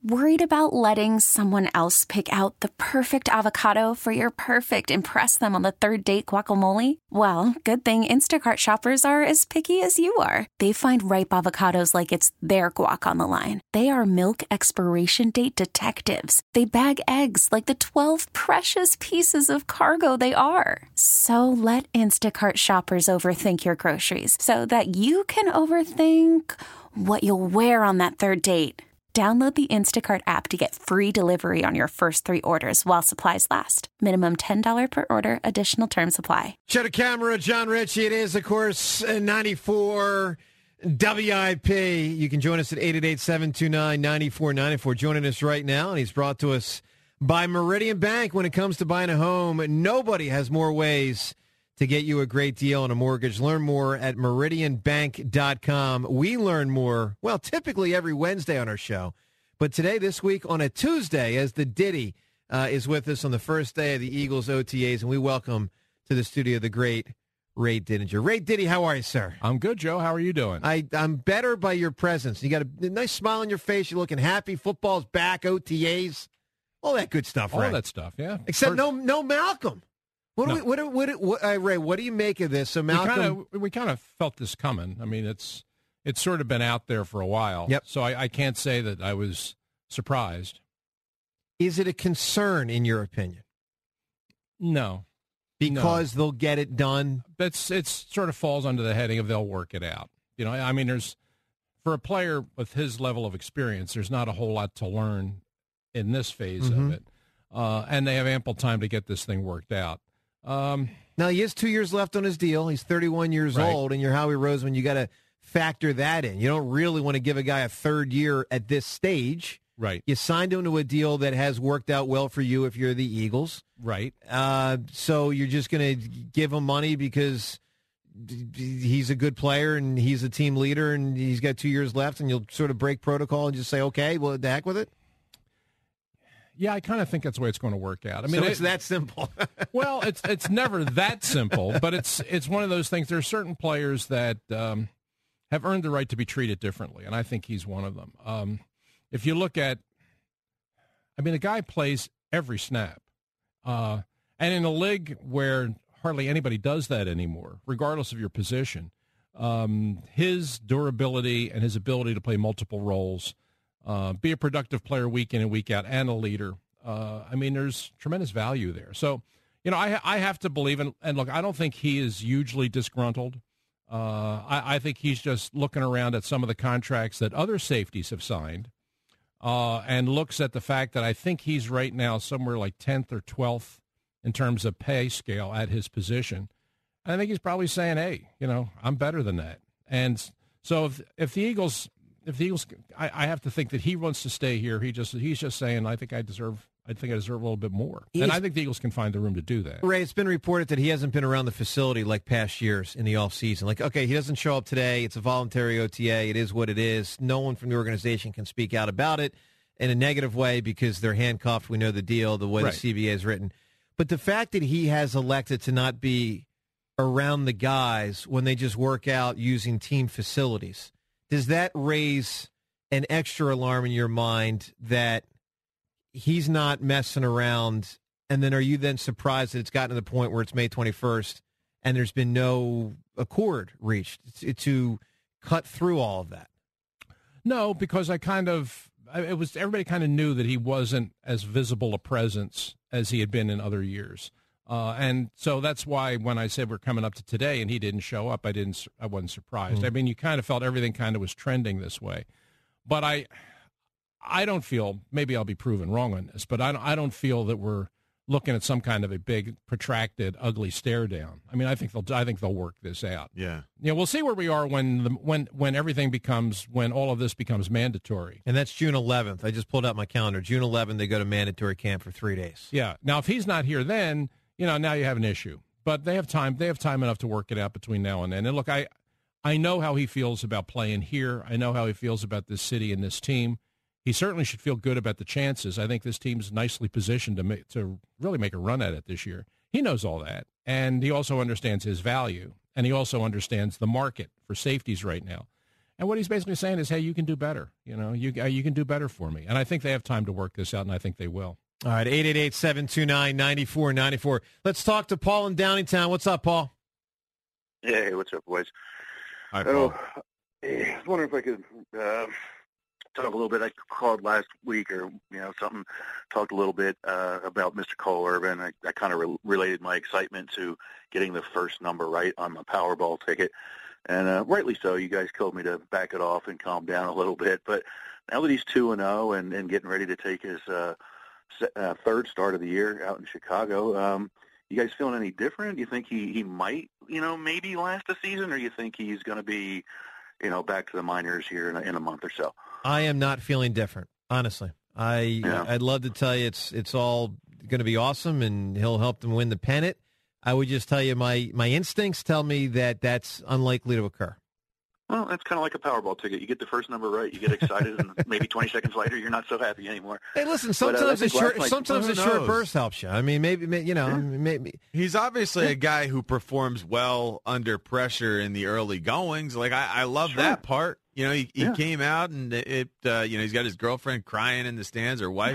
Worried about letting someone else pick out the perfect avocado for your perfect impress them on the third date guacamole? Well, good thing Instacart shoppers are as picky as you are. They find ripe avocados like it's their guac on the line. They are milk expiration date detectives. They bag eggs like the 12 precious pieces of cargo they are. So let Instacart shoppers overthink your groceries so that you can overthink what you'll wear on that third date. Download the Instacart app to get free delivery on your first 3 orders while supplies last. Minimum $10 per order. Additional terms apply. Shut a camera, John Ritchie. It is, of course, 94 WIP. You can join us at 888-729-9494. Joining us right now, and he's brought to us by Meridian Bank. When it comes to buying a home, nobody has more ways to get you a great deal on a mortgage. Learn more at meridianbank.com. We learn more, well, typically every Wednesday on our show. But today, this week, on a Tuesday, as the Diddy is with us on the first day of the Eagles OTAs, and we welcome to the studio the great Ray Didinger. Ray Diddy, how are you, sir? I'm good, Joe. How are you doing? I'm better by your presence. You got a nice smile on your face. You're looking happy. Football's back, OTAs, all that good stuff, Ray. All that stuff, yeah. Except no Malcolm. Ray, what do you make of this? So Malcolm, we kind of felt this coming. I mean, it's sort of been out there for a while. Yep. So I can't say that I was surprised. Is it a concern in your opinion? No. Because they'll get it done? It sort of falls under the heading of they'll work it out. You know, I mean, for a player with his level of experience, there's not a whole lot to learn in this phase of it. And they have ample time to get this thing worked out. Now, he has 2 years left on his deal. He's 31 years old, and you're Howie Roseman. You got to factor that in. You don't really want to give a guy a third year at this stage. Right. You signed him to a deal that has worked out well for you if you're the Eagles. Right. So you're just going to give him money because he's a good player and he's a team leader and he's got 2 years left, and you'll sort of break protocol and just say, okay, well, the heck with it? Yeah, I kind of think that's the way it's going to work out. I mean, so it's that simple. Well, it's never that simple, but it's one of those things. There are certain players that have earned the right to be treated differently, and I think he's one of them. If you look at, I mean, the guy plays every snap, and in a league where hardly anybody does that anymore, regardless of your position, his durability and his ability to play multiple roles. Be a productive player week in and week out, and a leader. I mean, there's tremendous value there. So, you know, I have to believe, and look, I don't think he is hugely disgruntled. I think he's just looking around at some of the contracts that other safeties have signed, and looks at the fact that I think he's right now somewhere like 10th or 12th in terms of pay scale at his position. And I think he's probably saying, hey, you know, I'm better than that. And so if the Eagles, I have to think that he wants to stay here. He's just saying, I think I deserve a little bit more. And I think the Eagles can find the room to do that. Ray, it's been reported that he hasn't been around the facility like past years in the offseason. Like, okay, he doesn't show up today. It's a voluntary OTA. It is what it is. No one from the organization can speak out about it in a negative way because they're handcuffed. We know the deal, the way the CBA is written. But the fact that he has elected to not be around the guys when they just work out using team facilities, does that raise an extra alarm in your mind that he's not messing around? And then are you then surprised that it's gotten to the point where it's May 21st and there's been no accord reached to cut through all of that? No, because everybody kind of knew that he wasn't as visible a presence as he had been in other years. And so that's why when I said we're coming up to today and he didn't show up, I wasn't surprised. I mean, you kind of felt everything kind of was trending this way. But I don't feel, maybe I'll be proven wrong on this, but I don't feel that we're looking at some kind of a big, protracted, ugly stare down. I mean, I think they'll work this out. Yeah. You know, we'll see where we are when all of this becomes mandatory. And that's June 11th. I just pulled out my calendar. June 11th, they go to mandatory camp for 3 days. Yeah. Now, if he's not here then, you know, now you have an issue. But they have time. They have time enough to work it out between now and then. And look, I know how he feels about playing here. I know how he feels about this city and this team. He certainly should feel good about the chances. I think this team's nicely positioned to really make a run at it this year. He knows all that, and he also understands his value, and he also understands the market for safeties right now. And what he's basically saying is, hey, you can do better. You can do better for me. And I think they have time to work this out, and I think they will. All right, 888-729-9494. Let's talk to Paul in Downingtown. What's up, Paul? Hey, what's up, boys? Hi, Paul. I was wondering if I could talk a little bit. I called last week or, something, talked a little bit about Mr. Cole Irvin. I kind of related my excitement to getting the first number right on the Powerball ticket. And rightly so, you guys told me to back it off and calm down a little bit. But now that he's 2-0 and getting ready to take his third start of the year out in Chicago, you guys feeling any different? Do you think he might, maybe last a season, or you think he's going to be, back to the minors here in a month or so? I am not feeling different, honestly. I'd love to tell you it's all going to be awesome and he'll help them win the pennant. I would just tell you my instincts tell me that that's unlikely to occur. Well, that's kind of like a Powerball ticket. You get the first number right, you get excited, and maybe 20 seconds later, you're not so happy anymore. Hey, listen, sometimes a short burst helps you. I mean, maybe. He's obviously a guy who performs well under pressure in the early goings. Like I love that part. He came out and he's got his girlfriend crying in the stands, or wife,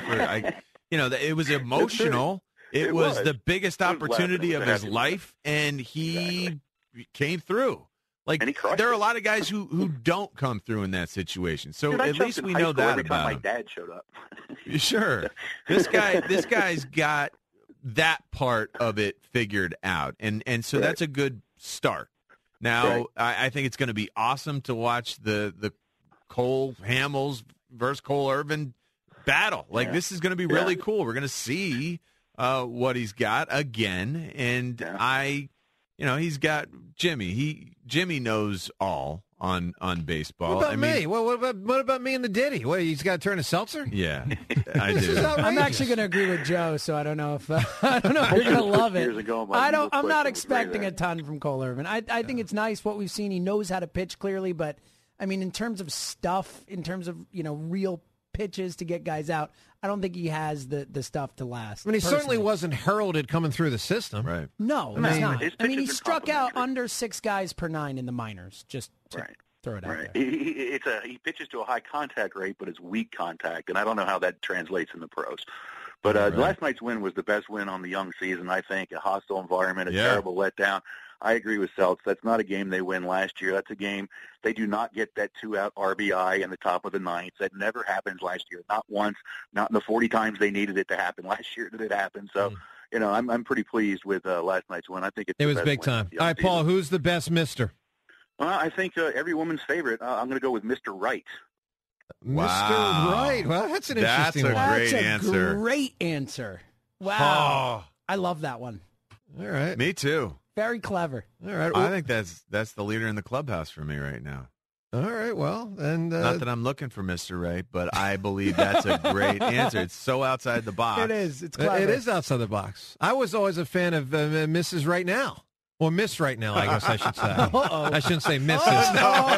it was emotional. It was the biggest opportunity of his life, and he came through. Like, there are a lot of guys who don't come through in that situation. So at least we know that about him. My dad showed up. Sure. This guy's got that part of it figured out. And so that's a good start. Now, I think it's going to be awesome to watch the Cole Hamels versus Cole Irvin battle. Like, this is going to be really cool. We're going to see what he's got again. And he's got Jimmy. Jimmy knows all on baseball. What about me? What about me and the Diddy? What, he's got to turn a seltzer? Yeah, I do. I'm actually going to agree with Joe, so I don't know if you're going to love it. I'm not expecting a ton from Cole Irvin. I think it's nice what we've seen. He knows how to pitch clearly, but I mean, in terms of stuff, in terms of real pitches to get guys out, I don't think he has the stuff to last. I mean, he certainly wasn't heralded coming through the system. Right. No, he's not. I mean, he struck out under 6 guys per 9 in the minors. Just to throw it out there. He pitches to a high contact rate, but it's weak contact, and I don't know how that translates in the pros. But last night's win was the best win on the young season, I think. A hostile environment, a terrible letdown. I agree with Seltz. That's not a game they win last year. That's a game they do not get that 2-out RBI in the top of the ninth. That never happened last year. Not once, not in the 40 times they needed it to happen last year did it happen. So, I'm pretty pleased with last night's win. I think it was big time. All right, Paul, who's the best mister? I think every woman's favorite. I'm going to go with Mr. Right. Wow. Mr. Right. Well, that's an interesting one. That's a great answer. Wow. I love that one. All right. Me too. Very clever. All right. Well, I think that's the leader in the clubhouse for me right now. All right. Well, and not that I'm looking for Mr. Right, but I believe that's a great answer. It's so outside the box. It is. It's clever. It is outside the box. I was always a fan of Mrs. Right Now. Or Miss Right Now, I guess I should say. I shouldn't say Mrs.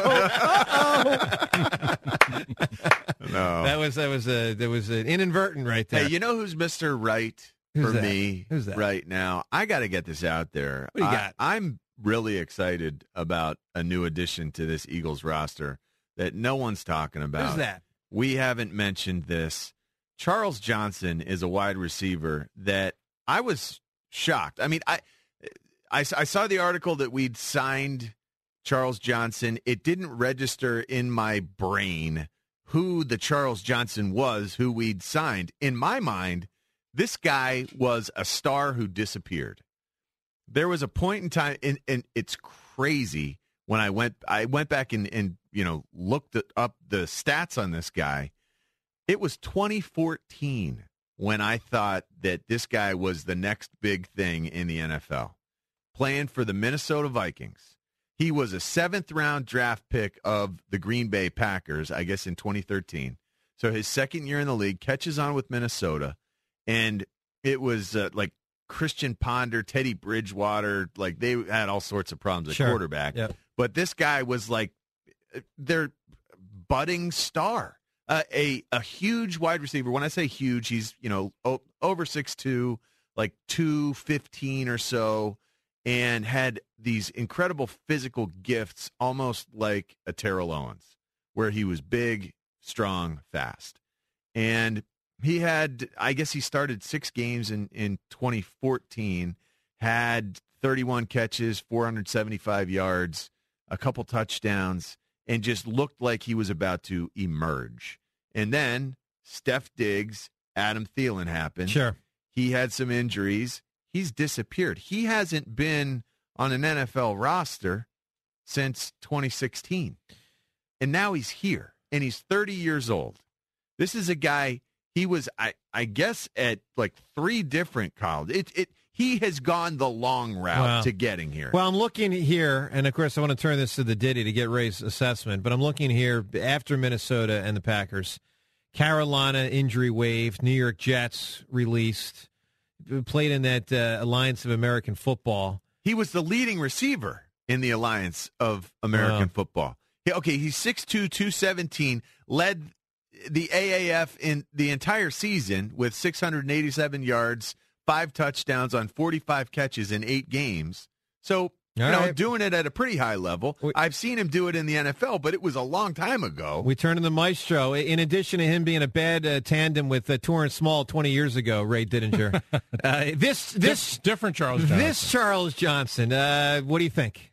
No. That was an inadvertent right there. Hey, you know who's Mr. Right for me right now? I got to get this out there. What do you got? I'm really excited about a new addition to this Eagles roster that no one's talking about. Who's that? We haven't mentioned this. Charles Johnson is a wide receiver that I was shocked. I mean, I saw the article that we'd signed Charles Johnson. It didn't register in my brain who the Charles Johnson was who we'd signed. In my mind, this guy was a star who disappeared. There was a point in time, and it's crazy, when I went back and looked up the stats on this guy. It was 2014 when I thought that this guy was the next big thing in the NFL. Playing for the Minnesota Vikings. He was a 7th-round draft pick of the Green Bay Packers, I guess in 2013. So his second year in the league, catches on with Minnesota, and it was like Christian Ponder, Teddy Bridgewater, like they had all sorts of problems at quarterback. Yep. But this guy was like their budding star, a huge wide receiver. When I say huge, he's over 6'2", like 215 or so. And had these incredible physical gifts, almost like a Terrell Owens. where he was big, strong, fast. And he had, I guess he started 6 games in 2014, had 31 catches, 475 yards, a couple touchdowns, and just looked like he was about to emerge. And then Steph Diggs, Adam Thielen happened. Sure. He had some injuries. He's disappeared. He hasn't been on an NFL roster since 2016. And now he's here, and he's 30 years old. This is a guy, he was, I guess, at like 3 different colleges. He has gone the long route to getting here. Well, I'm looking here, and of course I want to turn this to the Diddy to get Ray's assessment, but I'm looking here after Minnesota and the Packers. Carolina injury waived, New York Jets released, played in that Alliance of American Football. He was the leading receiver in the Alliance of American Football. Okay, he's 6'2", 217, led the AAF in the entire season with 687 yards, 5 touchdowns on 45 catches in 8 games. So, doing it at a pretty high level. I've seen him do it in the NFL, but it was a long time ago. We turn to the maestro. In addition to him being a bad tandem with Torrance Small 20 years ago, Ray Didinger. This different Charles Johnson. This Charles Johnson, what do you think?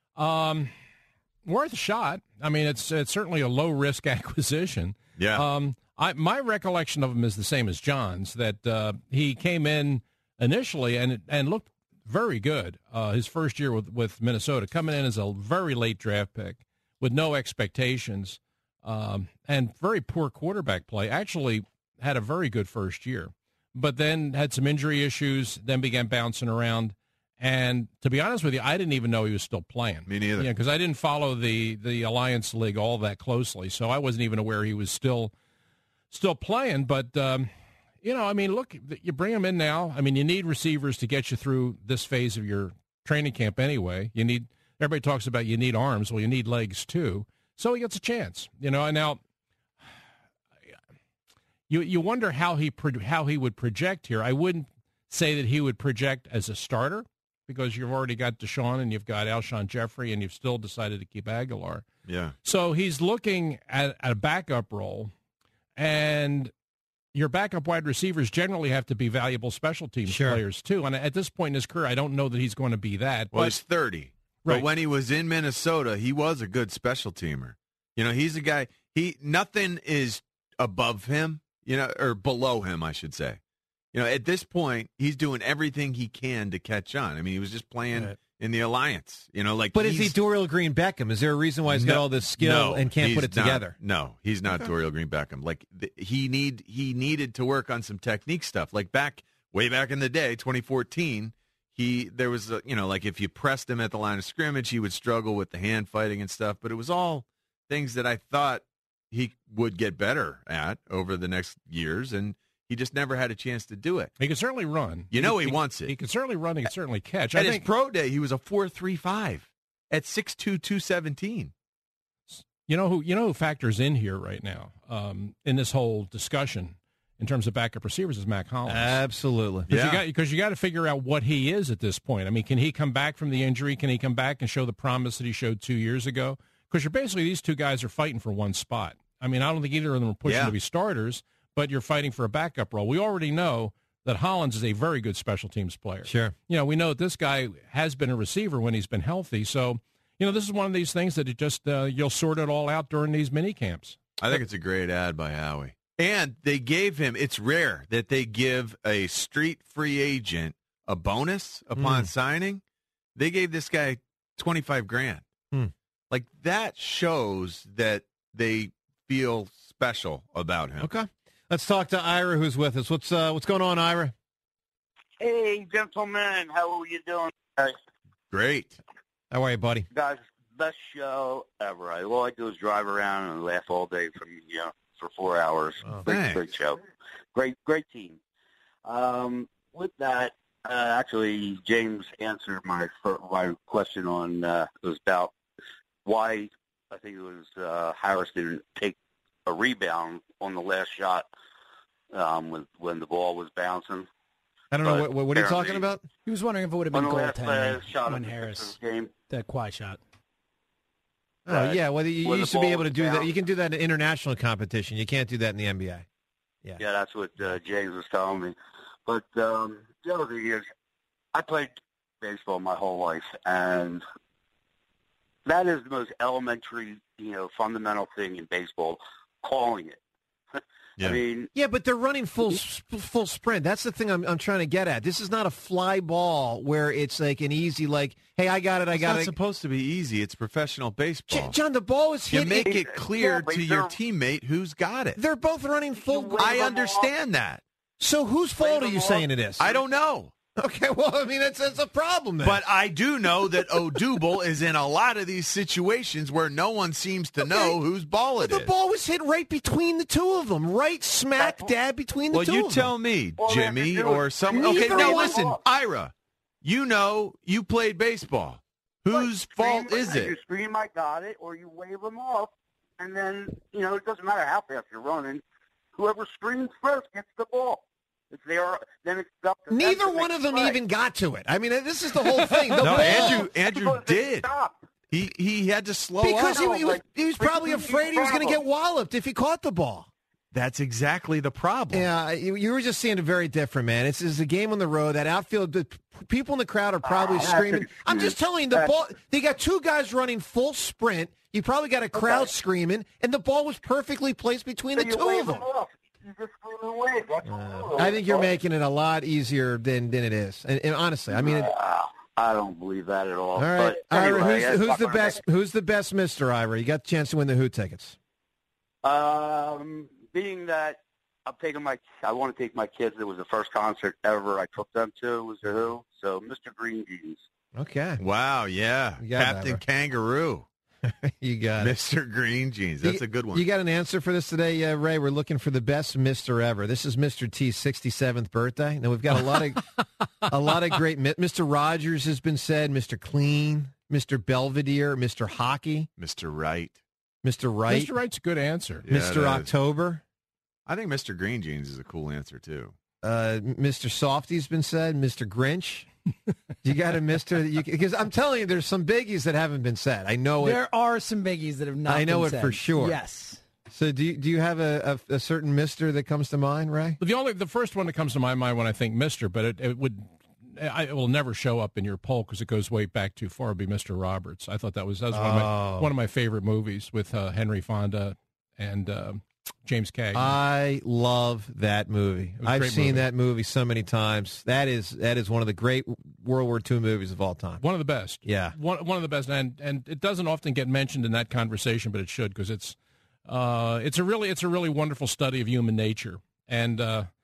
Worth a shot. I mean, it's certainly a low-risk acquisition. Yeah. My recollection of him is the same as John's, that he came in initially and looked very good his first year with Minnesota, coming in as a very late draft pick with no expectations and very poor quarterback play. Actually had a very good first year, but then had some injury issues, then began bouncing around. And to be honest with you, I didn't even know he was still playing. Me neither. Yeah, because I didn't follow the Alliance League all that closely, so I wasn't even aware he was still playing. But I mean, look, you bring him in now. I mean, you need receivers to get you through this phase of your training camp anyway. Everybody talks about you need arms. Well, you need legs too. So he gets a chance. And now you wonder how he would project here. I wouldn't say that he would project as a starter, because you've already got Deshaun and you've got Alshon Jeffrey and you've still decided to keep Aguilar. Yeah. So he's looking at a backup role, and your backup wide receivers generally have to be valuable special teams players too. And at this point in his career, I don't know that he's going to be that. Well, he's 30. Right. But when he was in Minnesota, he was a good special teamer. He's a guy, nothing is above him, or below him, I should say. At this point, he's doing everything he can to catch on. I mean, he was just playing in the Alliance. But is he Dorial Green Beckham? Is there a reason why he's got all this skill and can't put it together? No, he's not Dorial Green Beckham. He needed to work on some technique stuff. Like way back in the day, 2014, there was if you pressed him at the line of scrimmage, he would struggle with the hand fighting and stuff. But it was all things that I thought he would get better at over the next years, and he just never had a chance to do it. He can certainly run. He wants it. He can certainly run. He can certainly catch. At his pro day, he was a 4.35 at 6'2", 217. You know who factors in here right now in this whole discussion in terms of backup receivers is Mac Hollins. Absolutely. Because you got to figure out what he is at this point. I mean, can he come back from the injury? Can he come back and show the promise that he showed 2 years ago? Because these two guys are fighting for one spot. I mean, I don't think either of them are pushing to be starters, but you're fighting for a backup role. We already know that Hollins is a very good special teams player. Sure. We know that this guy has been a receiver when he's been healthy. So, this is one of these things that you'll sort it all out during these mini camps. I think it's a great ad by Howie. And they gave him, it's rare that they give a street free agent a bonus upon signing. They gave this guy $25,000. That shows that they feel special about him. Okay. Let's talk to Ira, who's with us. What's going on, Ira? Hey, gentlemen. How are you doing? Great. How are you, buddy? Guys, best show ever. All I do is drive around and laugh all day for 4 hours. Oh, great show. Great team. With that, actually, James answered my question on it was about why I think it was Harris didn't take a rebound on the last shot when the ball was bouncing. I don't know. What are you talking about? He was wondering if it would have been goaltending shot when Harris, game. that Kawhi shot. Oh, yeah, well, you used to be able to do that. You can do that in international competition. You can't do that in the NBA. Yeah, that's what James was telling me. But the other thing is, I played baseball my whole life, and that is the most elementary, fundamental thing in baseball, calling it. Yeah. I mean, yeah, but they're running full sprint. That's the thing I'm trying to get at. This is not a fly ball where it's like an easy, like, hey, I got it. It's not supposed to be easy. It's professional baseball. John, the ball is hit. You make it clear to your teammate who's got it. They're both running full. I understand that. So whose fault are you saying it is? I don't know. Okay, well, I mean, that's a problem then. But I do know that Odubel is in a lot of these situations where no one seems to know whose ball it is. The ball was hit right between the two of them, right smack dab between the two of them. Well, you tell me, Jimmy, or someone. Okay, now listen, Ira, you played baseball. Whose fault is it? You scream, I got it, or you wave them off, and then, it doesn't matter how fast you're running. Whoever screams first gets the ball. If they are, then it's up to Neither one of them even got to it. I mean, this is the whole thing. The no, ball, Andrew did. He had to slow because up. he was probably afraid he was going to get walloped if he caught the ball. That's exactly the problem. Yeah, you were just seeing it very different, man. It's a game on the road. That outfield, the people in the crowd are probably screaming. I'm just telling you, the ball. They got two guys running full sprint. You probably got a crowd screaming, and the ball was perfectly placed between the two of them. I think you're making it a lot easier than it is. And honestly, I mean, I don't believe that at all. All right, but anyway, Ira, who's the best? Who's the best, Mr. Ira? You got the chance to win the Who tickets. Being that I want to take my kids. It was the first concert ever I took them to. Was the Who. So Mr. Green Jeans. Okay. Wow. Yeah. Captain Kangaroo. You got Mr. Green Jeans. That's a good one. You got an answer for this today, Ray? We're looking for the best Mr. ever. This is Mr. T's 67th birthday. Now we've got a lot of great. Mr. Rogers has been said. Mr. Clean, Mr. Belvedere, Mr. Hockey, Mr. Right. Mr. Right. Mr. Right's a good answer. Yeah, Mr. October. I think Mr. Green Jeans is a cool answer too. Mr. Softy's been said. Mr. Grinch. You got a Mr. Because I'm telling you, there's some biggies that haven't been said. I know there are some biggies that have not. I know been it said. for sure. Yes. So do you have a certain Mr. that comes to mind, Ray? The first one that comes to my mind when I think Mr., but it will never show up in your poll because it goes way back too far. Would be Mr. Roberts. I thought that was one of my favorite movies with Henry Fonda and James Cagney. I love that movie. I've seen that movie so many times. That is one of the great World War II movies of all time. One of the best. Yeah. One of the best, and it doesn't often get mentioned in that conversation, but it should because it's a really wonderful study of human nature and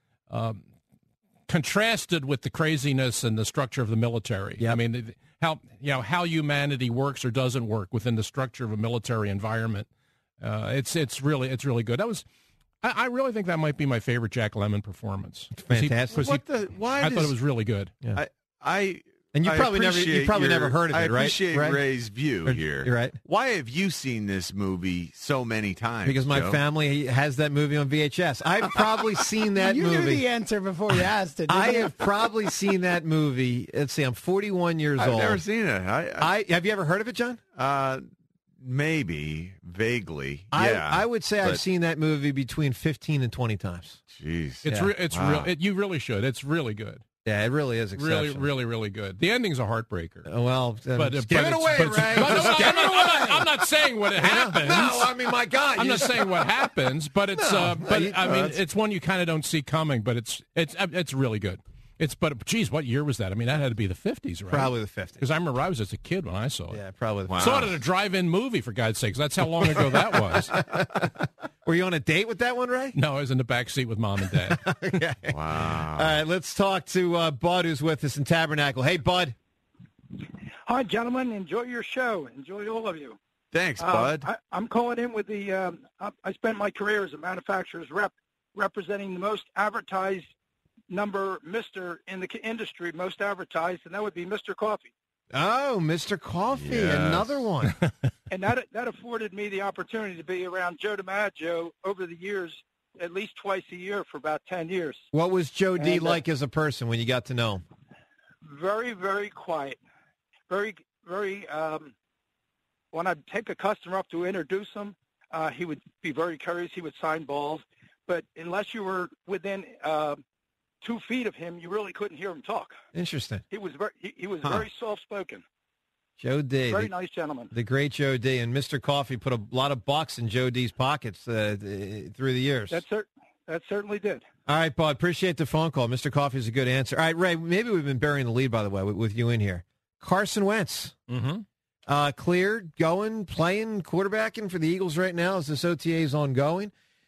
contrasted with the craziness and the structure of the military. Yep. I mean, how humanity works or doesn't work within the structure of a military environment. It's really good. I really think that might be my favorite Jack Lemmon performance. Fantastic. I thought it was really good. Yeah. And you probably never heard of it, right? I appreciate Ray's view here. You're right. Why have you seen this movie so many times? Because my family has that movie on VHS. I've probably seen that movie. You knew the answer before you asked it. I have probably seen that movie. Let's see, I'm 41 years old. I've never seen it. Have you ever heard of it, John? Maybe, vaguely. Yeah, I would say I've seen that movie between 15 and 20 times. Jeez. It's real. You really should. It's really good. Yeah, it really is exceptional. Really, really good. The ending's a heartbreaker. Well, but give it away, Ray. I'm not saying what happens. No, I mean, my God. I'm not saying what happens, but it's it's one you kind of don't see coming, but it's really good. But geez, what year was that? I mean, that had to be the 50s, right? Probably the 50s. Because I remember I was just a kid when I saw it. Yeah, probably. Saw it at a drive-in movie, for God's sakes. That's how long ago that was. Were you on a date with that one, Ray? No, I was in the back seat with Mom and Dad. Okay. Wow. All right, let's talk to Bud, who's with us in Tabernacle. Hey, Bud. Hi, gentlemen. Enjoy your show. Enjoy all of you. Thanks, Bud. I'm calling in with the I spent my career as a manufacturer's rep representing the most advertised number Mr. in the industry, most advertised, and that would be Mr. Coffee. Oh, Mr. Coffee, yes. Another one. And that afforded me the opportunity to be around Joe DiMaggio over the years, at least twice a year for about 10 years. What was Joe D like as a person when you got to know him? Very, very quiet. Very, very when I'd take a customer up to introduce him, he would be very courteous. He would sign balls. But unless you were within 2 feet of him, you really couldn't hear him talk. Interesting. He was very soft-spoken. Joe D. Very nice gentleman. The great Joe D. And Mr. Coffey put a lot of bucks in Joe D.'s pockets through the years. That certainly did. All right, Bud. Appreciate the phone call. Mr. Coffey's a good answer. All right, Ray, maybe we've been burying the lead, by the way, with you in here. Carson Wentz. Cleared, going, playing, quarterbacking for the Eagles right now as this OTA is ongoing.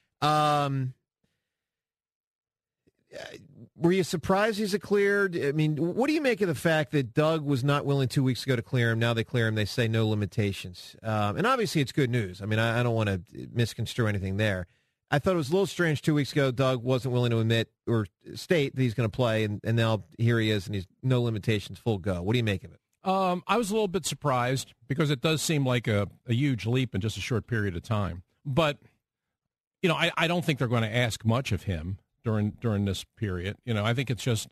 Were you surprised he's cleared? I mean, what do you make of the fact that Doug was not willing 2 weeks ago to clear him? Now they clear him. They say no limitations. And obviously it's good news. I mean, I don't want to misconstrue anything there. I thought it was a little strange 2 weeks ago Doug wasn't willing to admit or state that he's going to play, and now here he is, and he's no limitations, full go. What do you make of it? I was a little bit surprised because it does seem like a huge leap in just a short period of time. But, you know, I don't think they're going to ask much of him during this period. You know, I think it's just,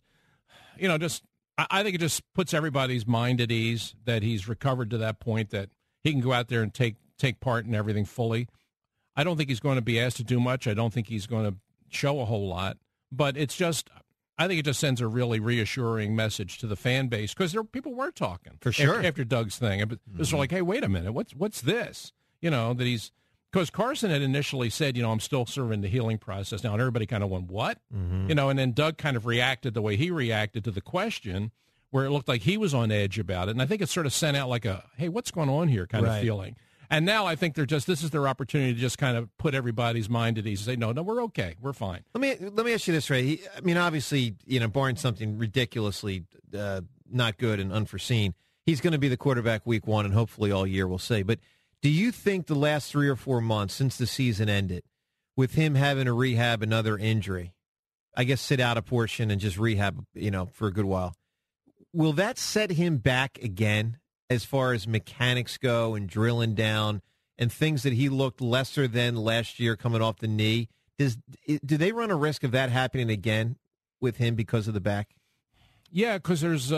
I think it just puts everybody's mind at ease that he's recovered to that point that he can go out there and take part in everything fully. I don't think he's going to be asked to do much. I don't think he's going to show a whole lot. But it's just, I think it just sends a really reassuring message to the fan base because people were talking for sure after Doug's thing. It was like, hey, wait a minute, what's this? You know, that he's. Because Carson had initially said, I'm still serving the healing process now, and everybody kind of went, what? And then Doug kind of reacted the way he reacted to the question, where it looked like he was on edge about it. And I think it sort of sent out like a, hey, what's going on here kind of feeling. And now I think this is their opportunity to just kind of put everybody's mind at ease and say, no, we're okay. We're fine. Let me ask you this, Ray. I mean, obviously, barring something ridiculously not good and unforeseen, he's going to be the quarterback week 1 and hopefully all year, we'll see. But do you think the last 3 or 4 months since the season ended, with him having to rehab another injury, I guess sit out a portion and just rehab, for a good while, will that set him back again as far as mechanics go and drilling down and things that he looked lesser than last year coming off the knee? Do they run a risk of that happening again with him because of the back? Yeah, because there's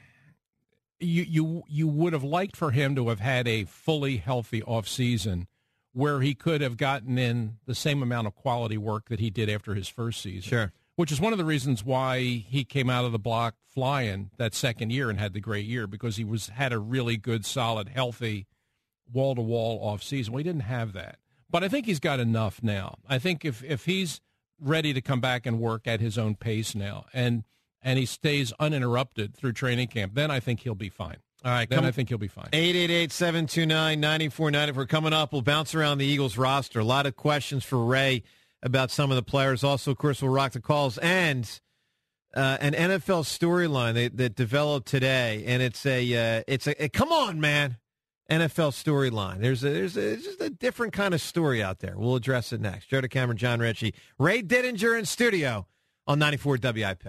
you would have liked for him to have had a fully healthy offseason where he could have gotten in the same amount of quality work that he did after his first season. Sure. Which is one of the reasons why he came out of the block flying that second year and had the great year, because he had a really good, solid, healthy, wall-to-wall offseason. Well, he didn't have that. But I think he's got enough now. I think if he's ready to come back and work at his own pace now and he stays uninterrupted through training camp, then I think he'll be fine. All right. Then I think he'll be fine. 888-729-9490. Coming up, we'll bounce around the Eagles roster. A lot of questions for Ray about some of the players. Also, of course, we'll rock the calls. And an NFL storyline that developed today, and it's a come on, man, NFL storyline. There's just a different kind of story out there. We'll address it next. Joe DeCamera, John Ritchie, Ray Didinger in studio on 94 WIP.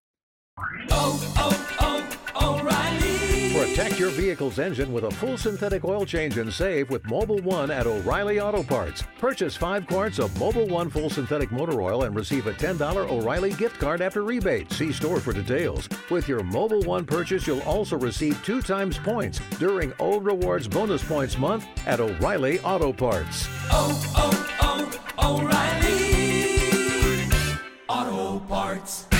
O'Reilly. Protect your vehicle's engine with a full synthetic oil change and save with Mobil 1 at O'Reilly Auto Parts. Purchase 5 quarts of Mobil 1 full synthetic motor oil and receive a $10 O'Reilly gift card after rebate. See store for details. With your Mobil 1 purchase, you'll also receive 2 times points during O Rewards Bonus Points Month at O'Reilly Auto Parts. O'Reilly Auto Parts.